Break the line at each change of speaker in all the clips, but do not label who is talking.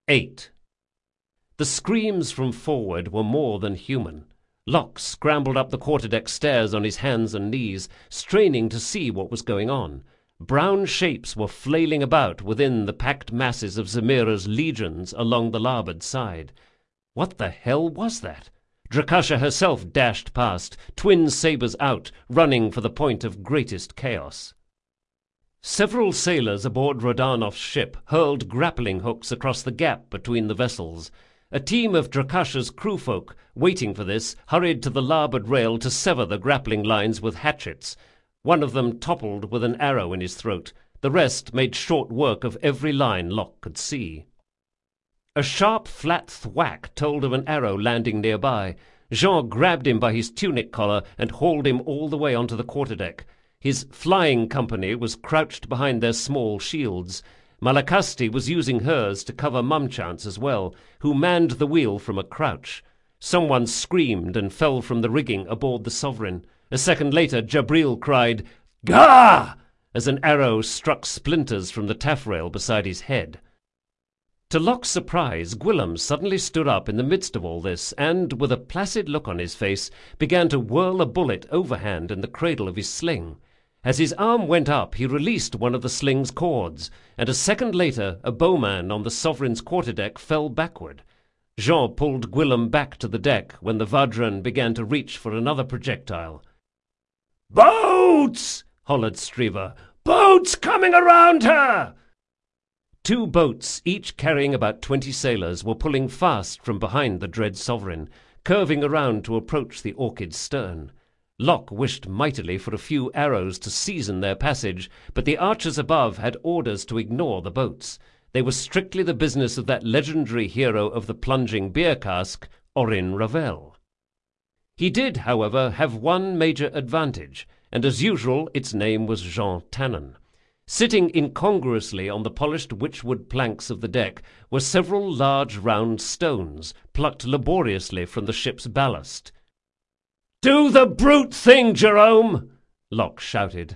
8. The screams from forward were more than human. Locke scrambled up the quarterdeck stairs on his hands and knees, straining to see what was going on. Brown shapes were flailing about within the packed masses of Zamira's legions along the larboard side. What the hell was that? Drakasha herself dashed past, twin sabers out, running for the point of greatest chaos. Several sailors aboard Rodanoff's ship hurled grappling hooks across the gap between the vessels. A team of Drakasha's crewfolk, waiting for this, hurried to the larboard rail to sever the grappling lines with hatchets. One of them toppled with an arrow in his throat. The rest made short work of every line Locke could see. A sharp, flat thwack told of an arrow landing nearby. Jean grabbed him by his tunic collar and hauled him all the way onto the quarterdeck. His flying company was crouched behind their small shields. Malakasti was using hers to cover Mumchance as well, who manned the wheel from a crouch. Someone screamed and fell from the rigging aboard the Sovereign. A second later, Jabril cried, "Gah!" as an arrow struck splinters from the taffrail beside his head. To Locke's surprise, Gwillem suddenly stood up in the midst of all this and, with a placid look on his face, began to whirl a bullet overhand in the cradle of his sling. As his arm went up, he released one of the sling's cords, and a second later a bowman on the Sovereign's quarterdeck fell backward. Jean pulled Gwillem back to the deck when the Vajran began to reach for another projectile. "Boats!" hollered Striva. "Boats coming around her!" 2 boats, each carrying about 20 sailors, were pulling fast from behind the dread Sovereign, curving around to approach the Orchid's stern. Locke wished mightily for a few arrows to season their passage, but the archers above had orders to ignore the boats. They were strictly the business of that legendary hero of the plunging beer cask, Orin Ravel. He did, however, have one major advantage, and as usual its name was Jean Tannen. Sitting incongruously on the polished witchwood planks of the deck were several large round stones, plucked laboriously from the ship's ballast. "Do the brute thing, Jerome!" Locke shouted.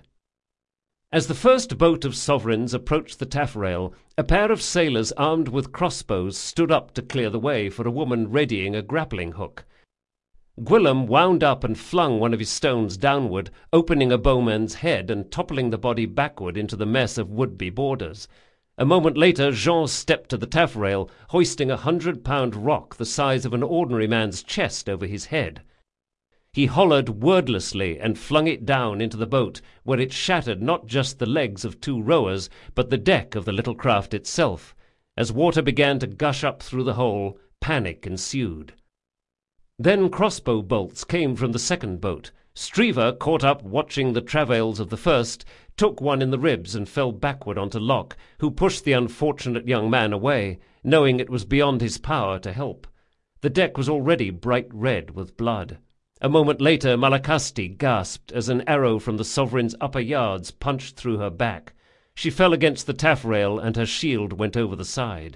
As the first boat of Sovereigns approached the taffrail, a pair of sailors armed with crossbows stood up to clear the way for a woman readying a grappling hook. Gwillem wound up and flung one of his stones downward, opening a bowman's head and toppling the body backward into the mess of would-be boarders. A moment later, Jean stepped to the taffrail, hoisting a 100-pound rock the size of an ordinary man's chest over his head. He hollered wordlessly and flung it down into the boat, where it shattered not just the legs of 2 rowers, but the deck of the little craft itself. As water began to gush up through the hole, panic ensued. Then crossbow bolts came from the second boat. Striva, caught up watching the travails of the first, took one in the ribs and fell backward onto Locke, who pushed the unfortunate young man away, knowing it was beyond his power to help. The deck was already bright red with blood. A moment later, Malakasti gasped as an arrow from the Sovereign's upper yards punched through her back. She fell against the taffrail, and her shield went over the side.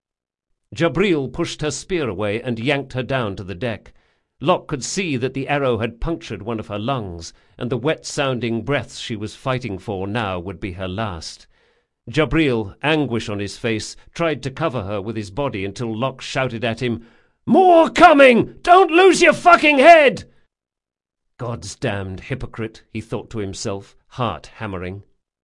Jabril pushed her spear away and yanked her down to the deck. Locke could see that the arrow had punctured one of her lungs, and the wet-sounding breaths she was fighting for now would be her last. Jabril, anguish on his face, tried to cover her with his body until Locke shouted at him, "More coming! Don't lose your fucking head!" God's damned hypocrite, he thought to himself, heart hammering.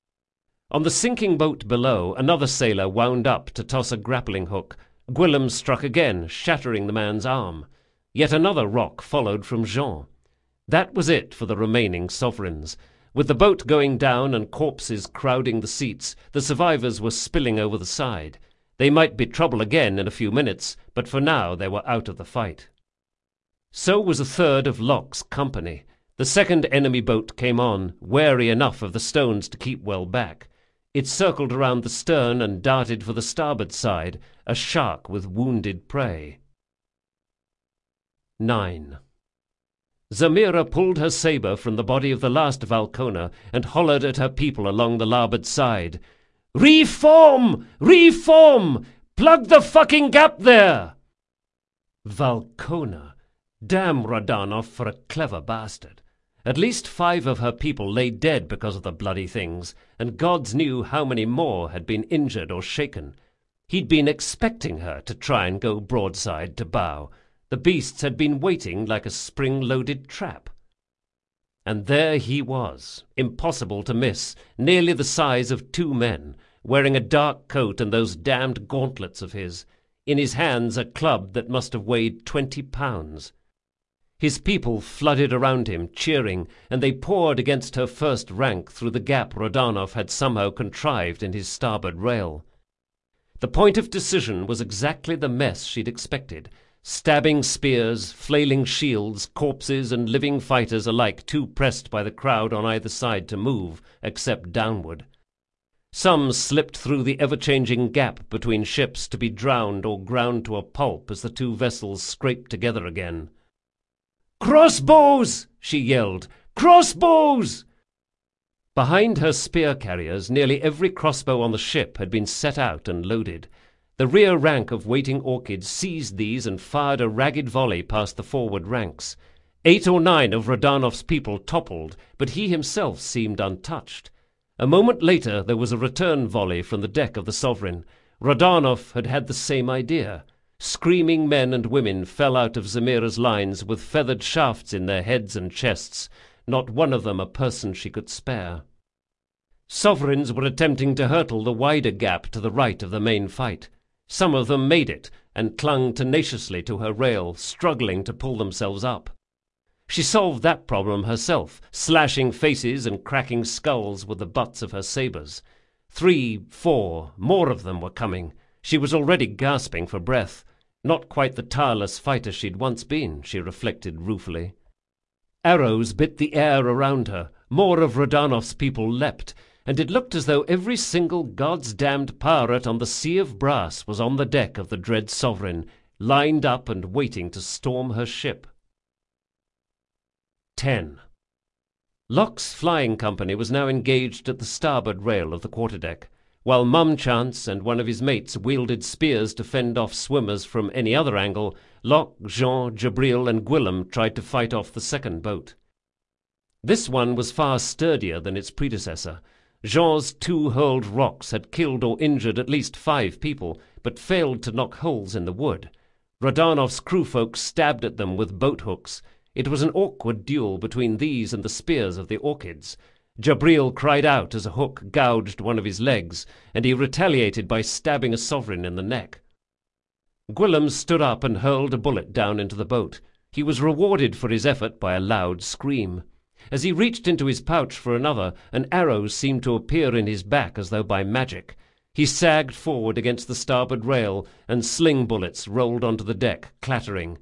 On the sinking boat below, another sailor wound up to toss a grappling hook. Gwillem struck again, shattering the man's arm. Yet another rock followed from Jean. That was it for the remaining Sovereigns. With the boat going down and corpses crowding the seats, the survivors were spilling over the side. They might be trouble again in a few minutes, but for now they were out of the fight. So was a third of Locke's company. The second enemy boat came on, wary enough of the stones to keep well back. It circled around the stern and darted for the starboard side, a shark with wounded prey. 9. Zamira pulled her saber from the body of the last Valkona and hollered at her people along the larboard side. "Reform! Reform! Plug the fucking gap there!" Valkona. Damn Rodanoff for a clever bastard. At least 5 of her people lay dead because of the bloody things, and gods knew how many more had been injured or shaken. He'd been expecting her to try and go broadside to bow. The beasts had been waiting like a spring-loaded trap. And there he was, impossible to miss, nearly the size of 2 men, wearing a dark coat and those damned gauntlets of his, in his hands a club that must have weighed 20 pounds. His people flooded around him, cheering, and they poured against her first rank through the gap Rodanov had somehow contrived in his starboard rail. The point of decision was exactly the mess she'd expected. Stabbing spears, flailing shields, corpses and living fighters alike too pressed by the crowd on either side to move, except downward. Some slipped through the ever-changing gap between ships to be drowned or ground to a pulp as the 2 vessels scraped together again. "Crossbows!" she yelled. "Crossbows!" Behind her spear carriers, nearly every crossbow on the ship had been set out and loaded. The rear rank of waiting Orchids seized these and fired a ragged volley past the forward ranks. 8 or 9 of Rodanov's people toppled, but he himself seemed untouched. A moment later there was a return volley from the deck of the Sovereign. Rodanov had had the same idea. Screaming men and women fell out of Zamira's lines with feathered shafts in their heads and chests, not one of them a person she could spare. Sovereigns were attempting to hurtle the wider gap to the right of the main fight. Some of them made it, and clung tenaciously to her rail, struggling to pull themselves up. She solved that problem herself, slashing faces and cracking skulls with the butts of her sabres. 3, 4, more of them were coming. She was already gasping for breath. Not quite the tireless fighter she'd once been, she reflected ruefully. Arrows bit the air around her. More of Rodanov's people leapt, and it looked as though every single God's-damned pirate on the Sea of Brass was on the deck of the dread Sovereign, lined up and waiting to storm her ship. 10. Locke's flying company was now engaged at the starboard rail of the quarterdeck. While Mumchance and one of his mates wielded spears to fend off swimmers from any other angle, Locke, Jean, Jabril, and Gwillem tried to fight off the second boat. This one was far sturdier than its predecessor. Jean's 2 hurled rocks had killed or injured at least 5 people, but failed to knock holes in the wood. Rodanov's crewfolk stabbed at them with boat hooks. It was an awkward duel between these and the spears of the Orchids. Jabril cried out as a hook gouged one of his legs, and he retaliated by stabbing a Sovereign in the neck. Gwillem stood up and hurled a bullet down into the boat. He was rewarded for his effort by a loud scream. As he reached into his pouch for another, an arrow seemed to appear in his back as though by magic. He sagged forward against the starboard rail, and sling bullets rolled onto the deck, clattering.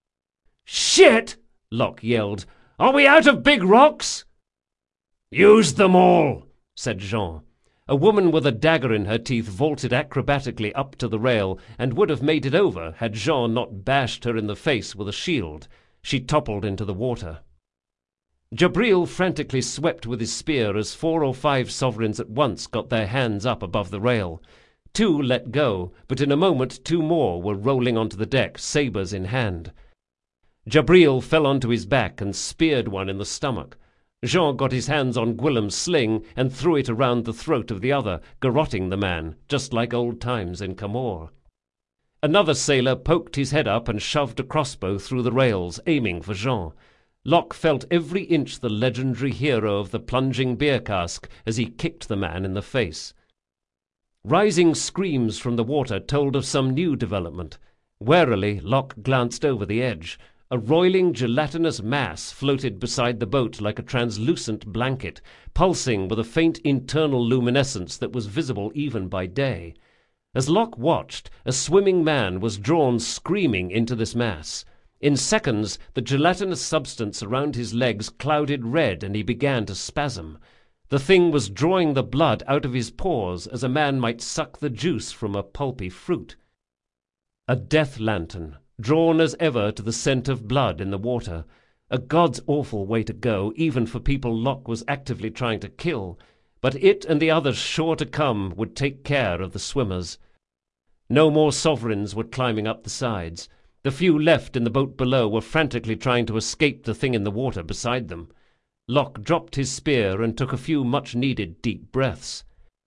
"Shit!" Locke yelled. "Are we out of big rocks?" "Use them all," said Jean. A woman with a dagger in her teeth vaulted acrobatically up to the rail, and would have made it over had Jean not bashed her in the face with a shield. She toppled into the water. Jabril frantically swept with his spear as 4 or 5 Sovereigns at once got their hands up above the rail. 2 let go, but in a moment 2 more were rolling onto the deck, sabres in hand. Jabril fell onto his back and speared one in the stomach. Jean got his hands on Gwillem's sling and threw it around the throat of the other, garrotting the man, just like old times in Camor. Another sailor poked his head up and shoved a crossbow through the rails, aiming for Jean. Locke felt every inch the legendary hero of the plunging beer cask as he kicked the man in the face. Rising screams from the water told of some new development. Warily, Locke glanced over the edge. A roiling gelatinous mass floated beside the boat like a translucent blanket, pulsing with a faint internal luminescence that was visible even by day. As Locke watched, a swimming man was drawn screaming into this mass. In seconds, the gelatinous substance around his legs clouded red and he began to spasm. The thing was drawing the blood out of his pores as a man might suck the juice from a pulpy fruit. A death lantern, drawn as ever to the scent of blood in the water. A God's awful way to go, even for people Locke was actively trying to kill. But it and the others sure to come would take care of the swimmers. No more Sovereigns were climbing up the sides. The few left in the boat below were frantically trying to escape the thing in the water beside them. Locke dropped his spear and took a few much-needed deep breaths.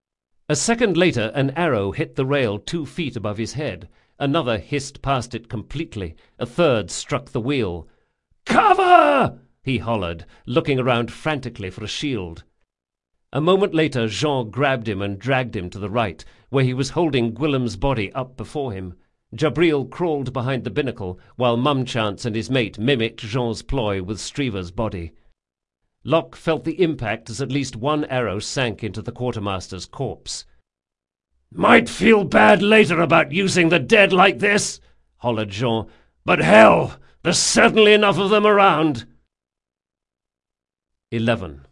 A second later, an arrow hit the rail 2 feet above his head. Another hissed past it completely. A third struck the wheel. "Cover!" he hollered, looking around frantically for a shield. A moment later, Jean grabbed him and dragged him to the right, where he was holding Gwillim's body up before him. Jabril crawled behind the binnacle, while Mumchance and his mate mimicked Jean's ploy with Strever's body. Locke felt the impact as at least one arrow sank into the quartermaster's corpse. "Might feel bad later about using the dead like this," hollered Jean, "but hell, there's certainly enough of them around." 11.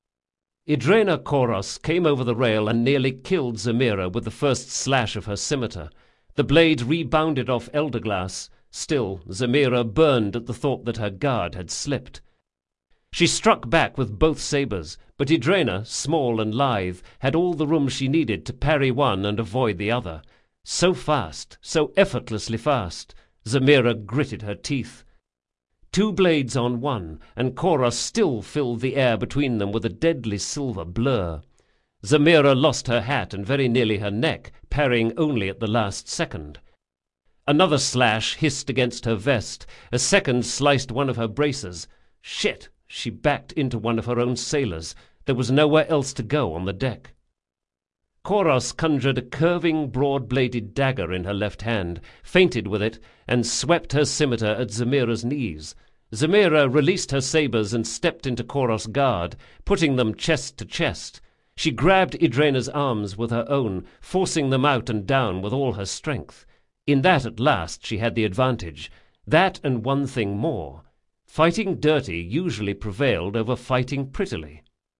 Idrena Koros came over the rail and nearly killed Zemira with the first slash of her scimitar. The blade rebounded off Elderglass. Still, Zemira burned at the thought that her guard had slipped. She struck back with both sabres, but Idrena, small and lithe, had all the room she needed to parry one and avoid the other. So fast, so effortlessly fast. Zemira gritted her teeth. 2 blades on one, and Koros still filled the air between them with a deadly silver blur. Zemira lost her hat and very nearly her neck, parrying only at the last second. Another slash hissed against her vest. A second sliced one of her braces. Shit! She backed into one of her own sailors. There was nowhere else to go on the deck. Koros conjured a curving, broad-bladed dagger in her left hand, feinted with it, and swept her scimitar at Zemira's knees. Zemira released her sabres and stepped into Koros' guard, putting them chest to chest. She grabbed Idrena's arms with her own, forcing them out and down with all her strength. In that at last she had the advantage. That and one thing more. Fighting dirty usually prevailed over fighting prettily.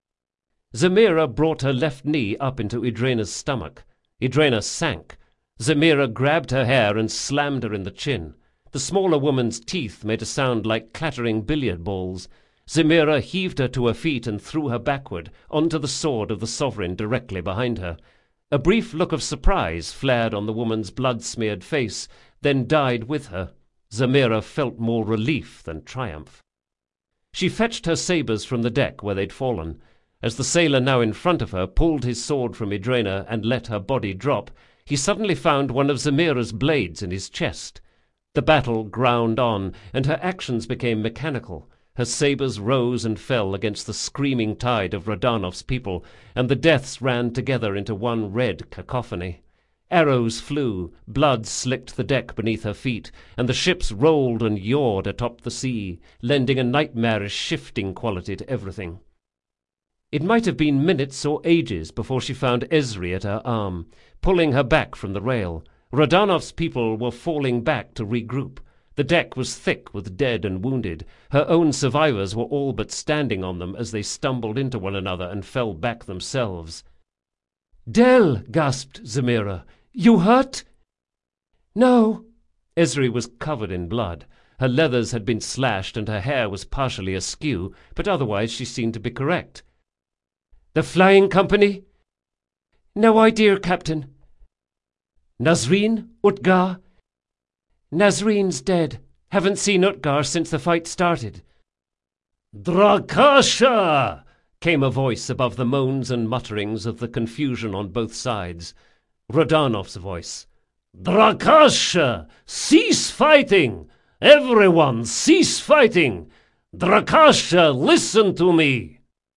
Zemira brought her left knee up into Idrena's stomach. Idrena sank. Zemira grabbed her hair and slammed her in the chin. The smaller woman's teeth made a sound like clattering billiard balls. Zemira heaved her to her feet and threw her backward, onto the sword of the sovereign directly behind her. A brief look of surprise flared on the woman's blood-smeared face, then died with her. Zemira felt more relief than triumph. She fetched her sabres from the deck where they'd fallen. As the sailor now in front of her pulled his sword from Idrena and let her body drop, he suddenly found one of Zemira's blades in his chest. The battle ground on, and her actions became mechanical. Her sabres rose and fell against the screaming tide of Radanov's people, and the deaths ran together into one red cacophony. Arrows flew, blood slicked the deck beneath her feet, and the ships rolled and yawed atop the sea, lending a nightmarish shifting quality to everything. It might have been minutes or ages before she found Esri at her arm, pulling her back from the rail. Radanov's people were falling back to regroup. The deck was thick with dead and wounded. Her own survivors were all but standing on them as they stumbled into one another and fell back themselves. "Del!" gasped Zemira. "You hurt?" "No." Esri was covered in blood. Her leathers had been slashed and her hair was partially askew, but otherwise she seemed to be correct. "The flying company?" "No idea, Captain." "Nasreen? Utgar?" "Nasreen's dead. Haven't seen Utgar since the fight started." "Drakasha!" came a voice above the moans and mutterings of the confusion on both sides. Radanov's voice. "Drakasha! Cease fighting! Everyone, cease fighting! Drakasha, listen to me!"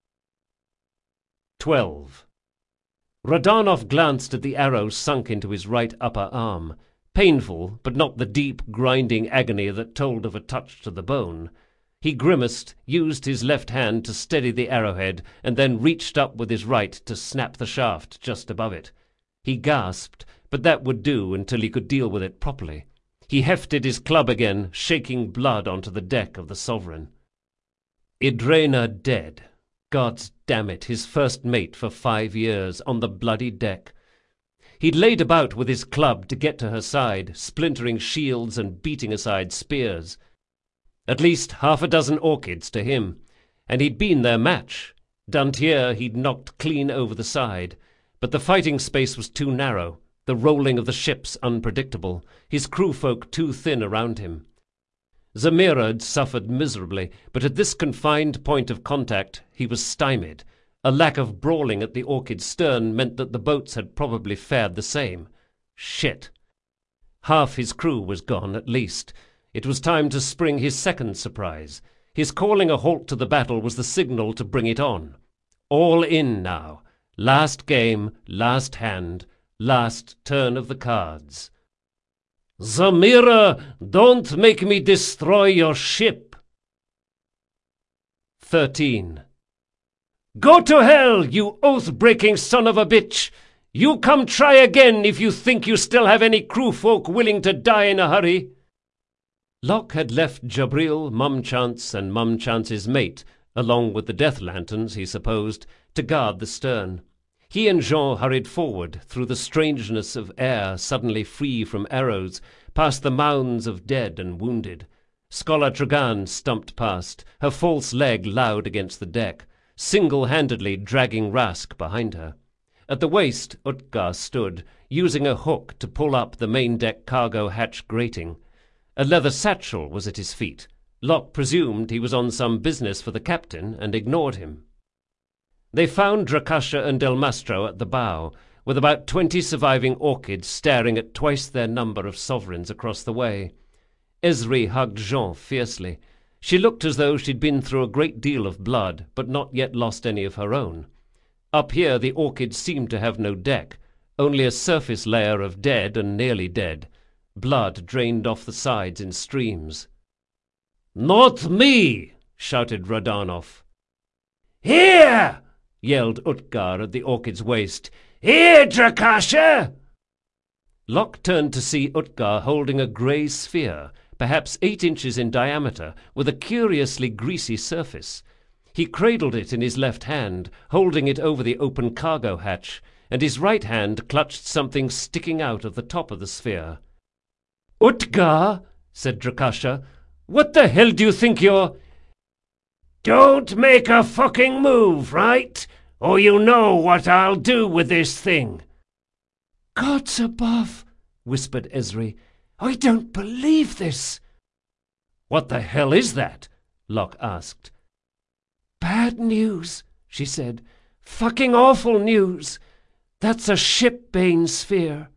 12. Radanov glanced at the arrow sunk into his right upper arm. Painful, but not the deep, grinding agony that told of a touch to the bone. He grimaced, used his left hand to steady the arrowhead, and then reached up with his right to snap the shaft just above it. He gasped, but that would do until he could deal with it properly. He hefted his club again, shaking blood onto the deck of the Sovereign. Idrena dead. God damn it, his first mate for 5 years, on the bloody deck. He'd laid about with his club to get to her side, splintering shields and beating aside spears. At least 6 orchids to him, and he'd been their match. Dantier he'd knocked clean over the side, but the fighting space was too narrow, the rolling of the ships unpredictable, his crewfolk too thin around him. Zemira had suffered miserably, but at this confined point of contact he was stymied. A lack of brawling at the Orchid's stern meant that the boats had probably fared the same. Shit. Half his crew was gone, at least. It was time to spring his second surprise. His calling a halt to the battle was the signal to bring it on. All in now. Last game, last hand, last turn of the cards. "Zamira, don't make me destroy your ship." 13. "Go to hell, you oath-breaking son of a bitch! You come try again if you think you still have any crew folk willing to die in a hurry." Locke had left Jabril, Mumchance, and Mumchance's mate, along with the death lanterns, he supposed, to guard the stern. He and Jean hurried forward, through the strangeness of air suddenly free from arrows, past the mounds of dead and wounded. Scholar Tragan stumped past, her false leg loud against the deck, single-handedly dragging Rask behind her. At the waist, Utgard stood, using a hook to pull up the main-deck cargo hatch grating. A leather satchel was at his feet. Locke presumed he was on some business for the captain and ignored him. They found Drakasha and Del Mastro at the bow, with about 20 surviving Orchids staring at twice their number of sovereigns across the way. Esri hugged Jean fiercely. She looked as though she'd been through a great deal of blood, but not yet lost any of her own. Up here the Orchids seemed to have no deck, only a surface layer of dead and nearly dead. Blood drained off the sides in streams. "Not me!" shouted Radanov. "Here!" yelled Utgard at the Orchid's waist. "Here, Drakasha!" Locke turned to see Utgard holding a grey sphere, perhaps 8 inches in diameter, with a curiously greasy surface. He cradled it in his left hand, holding it over the open cargo hatch, and his right hand clutched something sticking out of the top of the sphere. "Utgard," said Drakasha, "what the hell do you think you're—" "Don't make a fucking move, right? Or you know what I'll do with this thing."
"Gods above," whispered Esri, "I don't believe this."
"What the hell is that?" Locke asked.
"Bad news," she said. "Fucking awful news. That's a ship-bane sphere."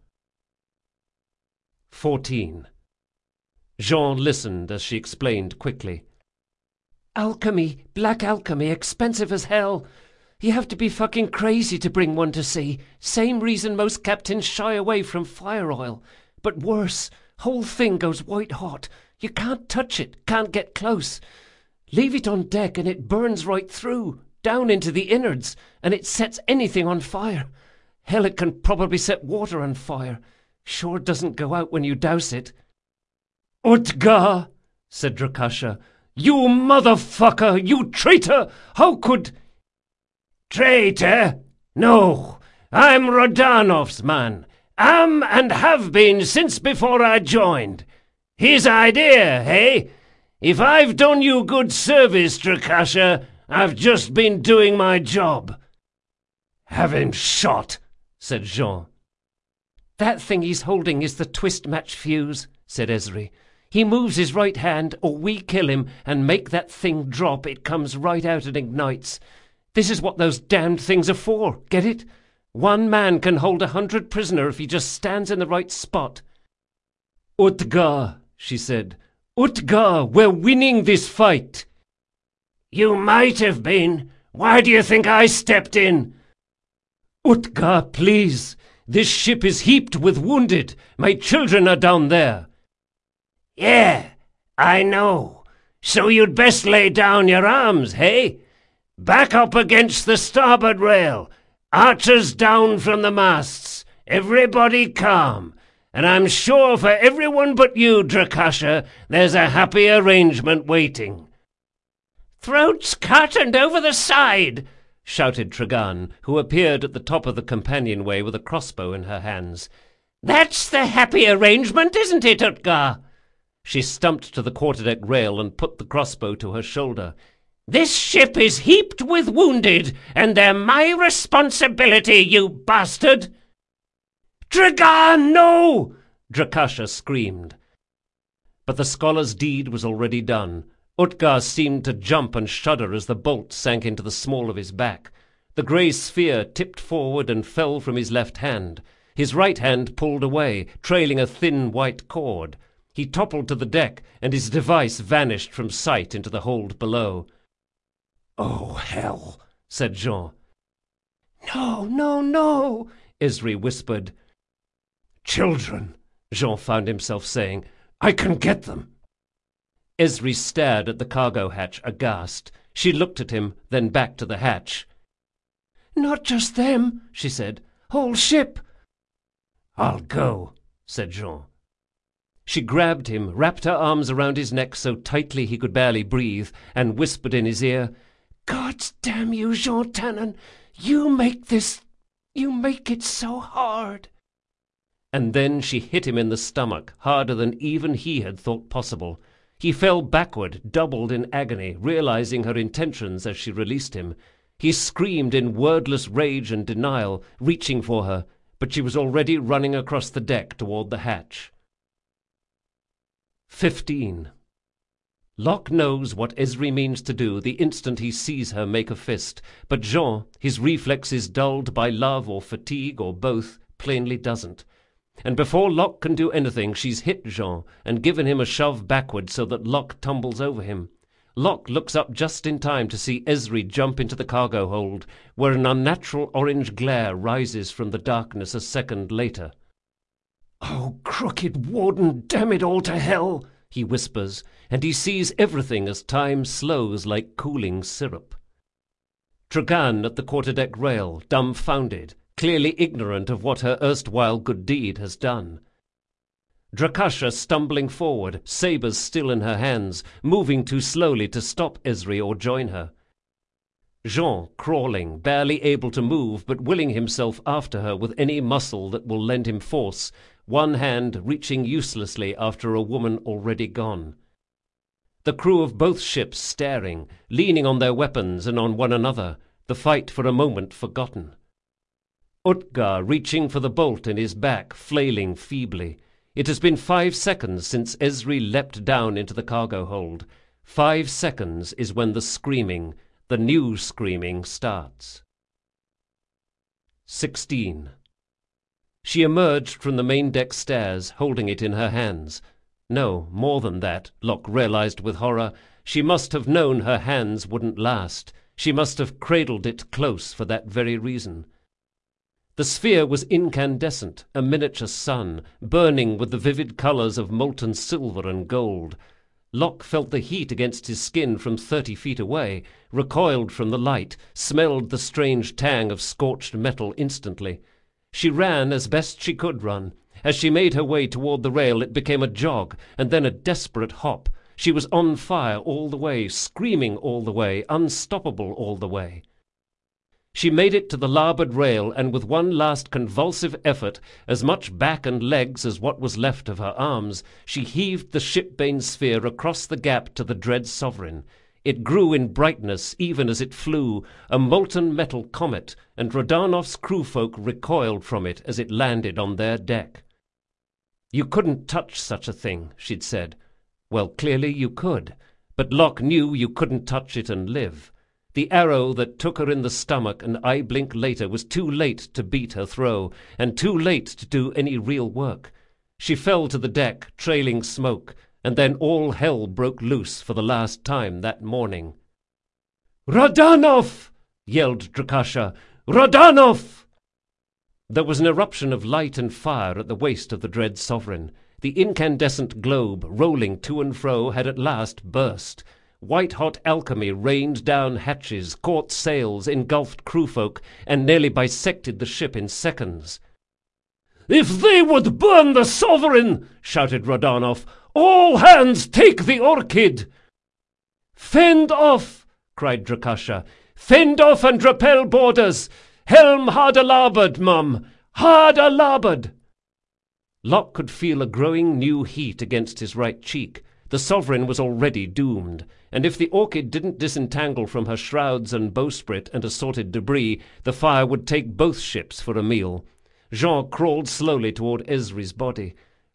14. Jean listened as she explained quickly.
"Alchemy, black alchemy, expensive as hell. You have to be fucking crazy to bring one to sea. Same reason most captains shy away from fire oil. But worse, whole thing goes white hot. You can't touch it, can't get close. Leave it on deck and it burns right through, down into the innards, and it sets anything on fire. Hell, it can probably set water on fire. Sure doesn't go out when you douse it."
"Utgard," said Drakasha, "you motherfucker, you traitor! How could—"
"Traitor? No, I'm Rodanov's man. Am and have been since before I joined. His idea, hey? If I've done you good service, Drakasha, I've just been doing my job."
"Have him shot," said Jean.
"That thing he's holding is the twist-match fuse," said Esri. "He moves his right hand, or we kill him and make that thing drop, it comes right out and ignites. This is what those damned things are for, get it? One man can hold 100 prisoners if he just stands in the right spot."
"Utgard," she said. "Utgard, we're winning this fight."
"You might have been. Why do you think I stepped in?"
"Utgard, please. This ship is heaped with wounded. My children are down there."
"Yeah, I know. So you'd best lay down your arms, hey? Back up against the starboard rail. Archers down from the masts. Everybody calm. And I'm sure for everyone but you, Drakasha, there's a happy arrangement waiting."
"Throats cut and over the side,"
shouted Tragan, who appeared at the top of the companionway with a crossbow in her hands.
"That's the happy arrangement, isn't it, Utgard?"
She stumped to the quarterdeck rail and put the crossbow to her shoulder.
"This ship is heaped with wounded, and they're my responsibility, you bastard!"
"Tragan, no!"
Drakasha screamed. But the scholar's deed was already done. Utgard seemed to jump and shudder as the bolt sank into the small of his back. The grey sphere tipped forward and fell from his left hand. His right hand pulled away, trailing a thin white cord. He toppled to the deck, and his device vanished from sight into the hold below.
"Oh, hell,"
said Jean.
"No, no, no,"
Esri whispered.
"Children,"
Jean found himself saying.
"I can get them."
Esri stared at the cargo hatch, aghast. She looked at him, then back to the hatch.
"Not just them," she said. "Whole ship."
"I'll go,"
said Jean. She grabbed him, wrapped her arms around his neck so tightly he could barely breathe, and whispered in his ear,
"God damn you, Jean Tannen! You make it so hard."
And then she hit him in the stomach, harder than even he had thought possible. He fell backward, doubled in agony, realizing her intentions as she released him. He screamed in wordless rage and denial, reaching for her, but she was already running across the deck toward the hatch. 15. Locke knows what Esri means to do the instant he sees her make a fist, but Jean, his reflexes dulled by love or fatigue or both, plainly doesn't. And before Locke can do anything, she's hit Jean and given him a shove backward so that Locke tumbles over him. Locke looks up just in time to see Esri jump into the cargo hold, where an unnatural orange glare rises from the darkness a second later.
"Oh, crooked warden, damn it all to hell!"
he whispers, and he sees everything as time slows like cooling syrup. Tragan at the quarterdeck rail, dumbfounded, clearly ignorant of what her erstwhile good deed has done. Drakasha stumbling forward, sabers still in her hands, moving too slowly to stop Esri or join her. Jean crawling, barely able to move, but willing himself after her with any muscle that will lend him force, one hand reaching uselessly after a woman already gone. The crew of both ships staring, leaning on their weapons and on one another, the fight for a moment forgotten. Utgard reaching for the bolt in his back, flailing feebly. It has been 5 seconds since Esri leapt down into the cargo hold. 5 seconds is when the screaming, the new screaming, starts. 16. She emerged from the main deck stairs, holding it in her hands. No, more than that, Locke realized with horror. She must have known her hands wouldn't last. She must have cradled it close for that very reason. The sphere was incandescent, a miniature sun, burning with the vivid colors of molten silver and gold. Locke felt the heat against his skin from 30 feet away, recoiled from the light, smelled the strange tang of scorched metal instantly. She ran as best she could run. As she made her way toward the rail, it became a jog, and then a desperate hop. She was on fire all the way, screaming all the way, unstoppable all the way. She made it to the larboard rail, and with one last convulsive effort, as much back and legs as what was left of her arms, she heaved the ship-bane sphere across the gap to the dread Sovereign. It grew in brightness even as it flew, a molten metal comet, and Rodanov's crewfolk recoiled from it as it landed on their deck. "You couldn't touch such a thing," she'd said. Well, clearly you could, but Locke knew you couldn't touch it and live. The arrow that took her in the stomach an eye blink later was too late to beat her throw, and too late to do any real work. She fell to the deck, trailing smoke, and then all hell broke loose for the last time that morning. "Rodanov!" yelled Drakasha. "Rodanov!" There was an eruption of light and fire at the waist of the dread Sovereign. The incandescent globe, rolling to and fro, had at last burst. White-hot alchemy rained down hatches, caught sails, engulfed crewfolk, and nearly bisected the ship in seconds. "If they would burn the Sovereign," shouted Rodanov, "all hands take the Orchid!" "Fend off!" cried Drakasha. "Fend off and repel boarders! Helm hard a larboard, mum! Hard a larboard!" Locke could feel a growing new heat against his right cheek. The Sovereign was already doomed, and if the Orchid didn't disentangle from her shrouds and bowsprit and assorted debris, the fire would take both ships for a meal. Jean crawled slowly toward Esri's body.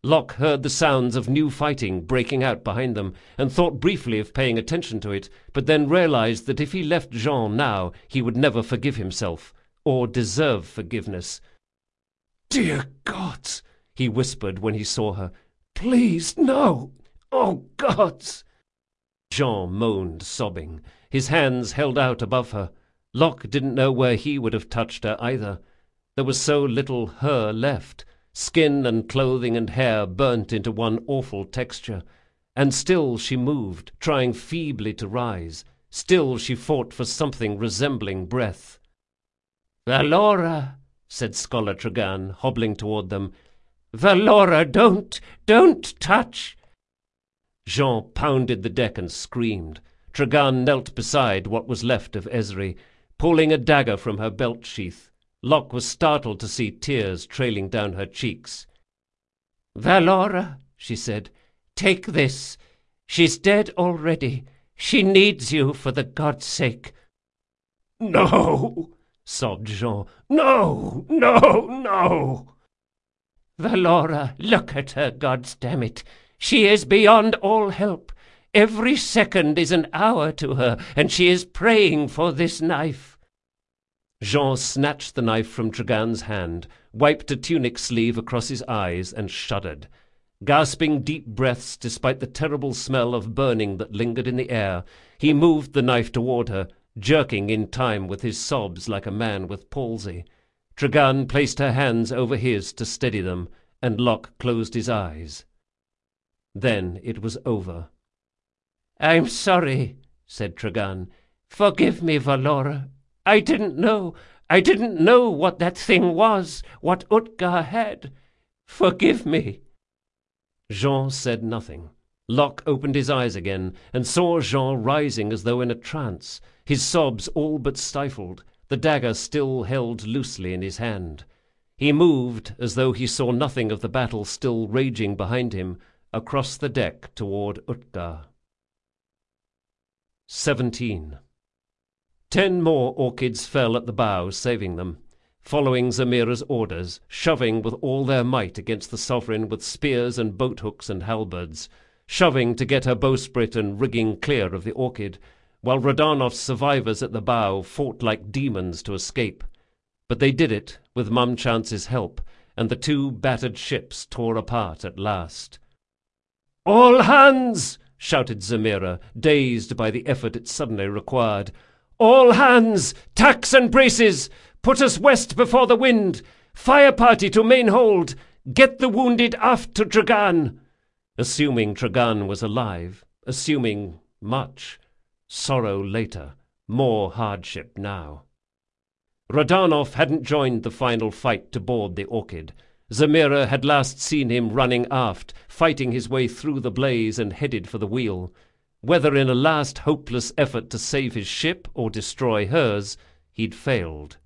Locke heard the sounds of new fighting breaking out behind them, and thought briefly of paying attention to it, but then realized that if he left Jean now, he would never forgive himself, or deserve forgiveness.
"Dear gods,"
he whispered when he saw her.
"Please, no! Oh, gods!"
Jean moaned, sobbing, his hands held out above her. Locke didn't know where he would have touched her either. There was so little her left. Skin and clothing and hair burnt into one awful texture. And still she moved, trying feebly to rise. Still she fought for something resembling breath.
"Valora," said Scholar Tregan, hobbling toward them. "Valora, don't touch!"
Jean pounded the deck and screamed. Tregan knelt beside what was left of Ezri, pulling a dagger from her belt sheath. Locke was startled to see tears trailing down her cheeks.
"Valora," she said, "take this. She's dead already. She needs you, for the god's sake."
"No," sobbed Jean. "No, no, no."
"Valora, look at her, gods damn it. She is beyond all help. Every second is an hour to her, and she is praying for this knife."
Jean snatched the knife from Tregan's hand, wiped a tunic sleeve across his eyes, and shuddered. Gasping deep breaths despite the terrible smell of burning that lingered in the air, he moved the knife toward her, jerking in time with his sobs like a man with palsy. Tregan placed her hands over his to steady them, and Locke closed his eyes. Then it was over.
"I'm sorry," said Tregan. "Forgive me, Valora. I didn't know what that thing was, what Utgard had. Forgive me."
Jean said nothing. Locke opened his eyes again, and saw Jean rising as though in a trance, his sobs all but stifled, the dagger still held loosely in his hand. He moved, as though he saw nothing of the battle still raging behind him, across the deck toward Utgard. 17. 10 more orchids fell at the bow, saving them, following Zamira's orders, shoving with all their might against the sovereign with spears and boat-hooks and halberds, shoving to get her bowsprit and rigging clear of the orchid, while Radanov's survivors at the bow fought like demons to escape. But they did it, with Mumchance's help, and the 2 battered ships tore apart at last. "All hands!" shouted Zamira, dazed by the effort it suddenly required. "All hands! Tacks and braces! Put us west before the wind! Fire party to main hold! Get the wounded aft to Tregan!" Assuming Tregan was alive, assuming much. Sorrow later, more hardship now. Radanov hadn't joined the final fight to board the Orchid. Zamira had last seen him running aft, fighting his way through the blaze and headed for the wheel. Whether in a last hopeless effort to save his ship or destroy hers, he'd failed.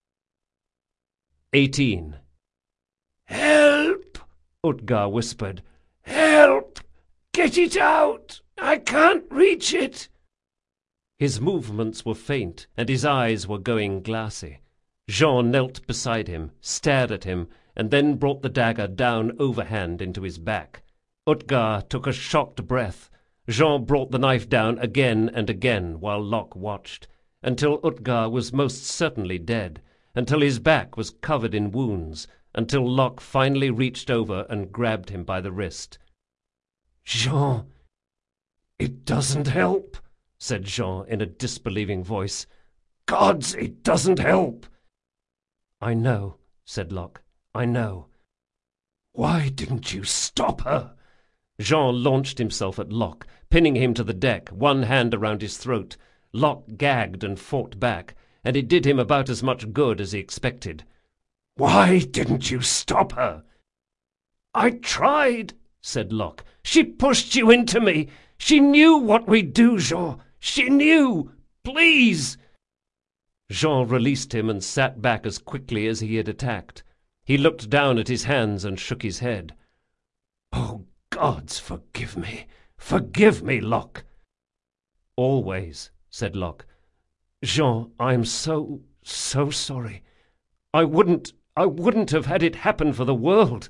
18.
"Help!"
Utgard whispered.
"Help! Get it out! I can't reach it!"
His movements were faint, and his eyes were going glassy. Jean knelt beside him, stared at him, and then brought the dagger down overhand into his back. Utgard took a shocked breath. Jean brought the knife down again and again while Locke watched, until Utgard was most certainly dead, until his back was covered in wounds, until Locke finally reached over and grabbed him by the wrist.
"Jean,
it doesn't help," said Jean in a disbelieving voice.
"Gods, it doesn't help!"
"I know," said Locke. "I know."
"Why didn't you stop her?"
Jean launched himself at Locke, pinning him to the deck, one hand around his throat. Locke gagged and fought back, and it did him about as much good as he expected.
"Why didn't you stop her?"
"I tried," said Locke. "She pushed you into me. She knew what we'd do, Jean. She knew. Please."
Jean released him and sat back as quickly as he had attacked. He looked down at his hands and shook his head.
"Oh, gods, forgive me. Forgive me, Locke."
"Always," said Locke. "Jean, I'm so sorry. I wouldn't have had it happen for the world.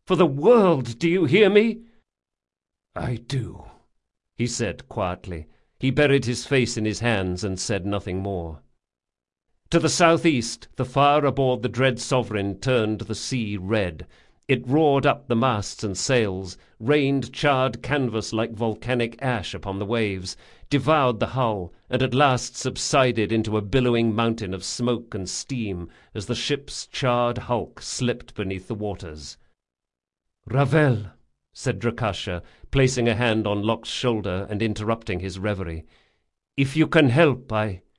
For the world, do you hear me?"
"I do,"
he said quietly. He buried his face in his hands and said nothing more. To the southeast, the fire aboard the dread Sovereign turned the sea red. It roared up the masts and sails, rained charred canvas like volcanic ash upon the waves, devoured the hull, and at last subsided into a billowing mountain of smoke and steam as the ship's charred hulk slipped beneath the waters.
"Ravel,"
said Drakasha, placing a hand on Locke's shoulder and interrupting his reverie.
"if you can help,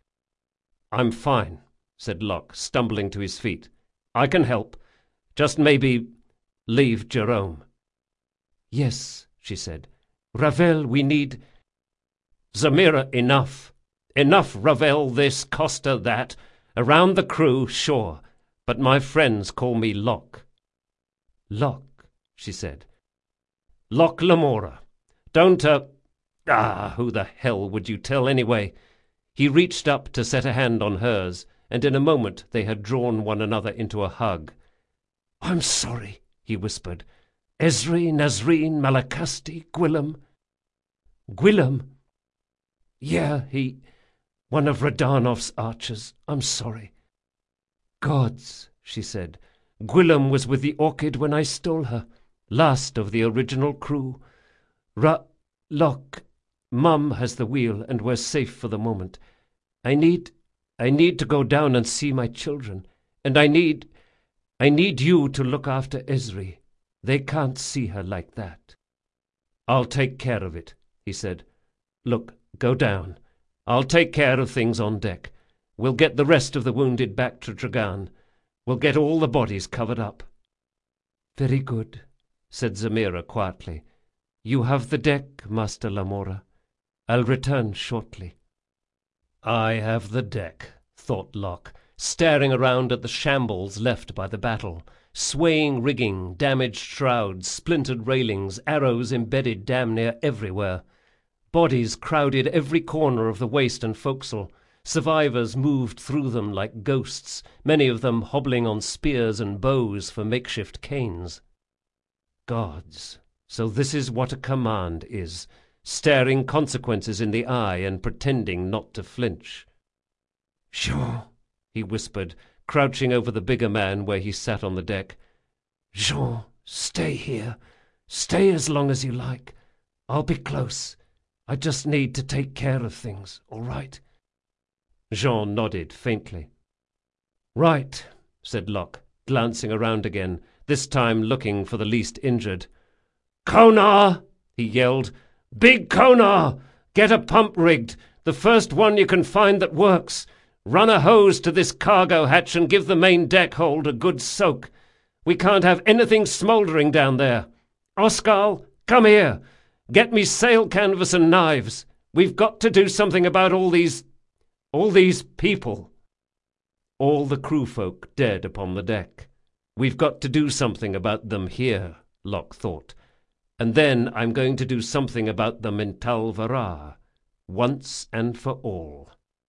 I'm fine," said Locke, stumbling to his feet. "I can help. Just maybe leave Jerome."
"Yes," she said. "Ravel, we need—"
"Zamira, enough. Enough, Ravel, this, Costa, that. Around the crew, sure. But my friends call me Locke."
"Locke," she said.
"Locke Lamora. Don't, who the hell would you tell anyway?" He reached up to set a hand on hers, and in a moment they had drawn one another into a hug.
"I'm sorry," he whispered. "Ezri, Nazreen, Malakasti, Gwillem."
"Gwillem?"
"Yeah, one of Radanov's archers. I'm sorry." "Gods," she said. "Gwillem was with the Orchid when I stole her. Last of the original crew. Locke, Mum has the wheel, and we're safe for the moment. I need to go down and see my children, and I need you to look after Ezri. They can't see her like that."
"I'll take care of it," he said. "Look, go down. I'll take care of things on deck. We'll get the rest of the wounded back to Dragan. We'll get all the bodies covered up."
"Very good," said Zamira quietly. "You have the deck, Master Lamora. I'll return shortly."
"I have the deck," thought Locke, staring around at the shambles left by the battle. Swaying rigging, damaged shrouds, splintered railings, arrows embedded damn near everywhere. Bodies crowded every corner of the waist and forecastle. Survivors moved through them like ghosts, many of them hobbling on spears and bows for makeshift canes. Gods, so this is what a command is, staring consequences in the eye and pretending not to flinch.
"Jean,"
he whispered, crouching over the bigger man where he sat on the deck.
"Jean, stay here. Stay as long as you like. I'll be close. I just need to take care of things, all right?"
Jean nodded faintly. "Right," said Locke, glancing around again, this time looking for the least injured. "Konar!" he yelled. "Big Konar! Get a pump rigged, the first one you can find that works. Run a hose to this cargo hatch and give the main deck hold a good soak. We can't have anything smouldering down there. Oskar, come here. Get me sail canvas and knives. We've got to do something about all these people." All the crew folk dead upon the deck. We've got to do something about them here, Locke thought. And then I'm going to do something about them in Tal Varrah, once and for all.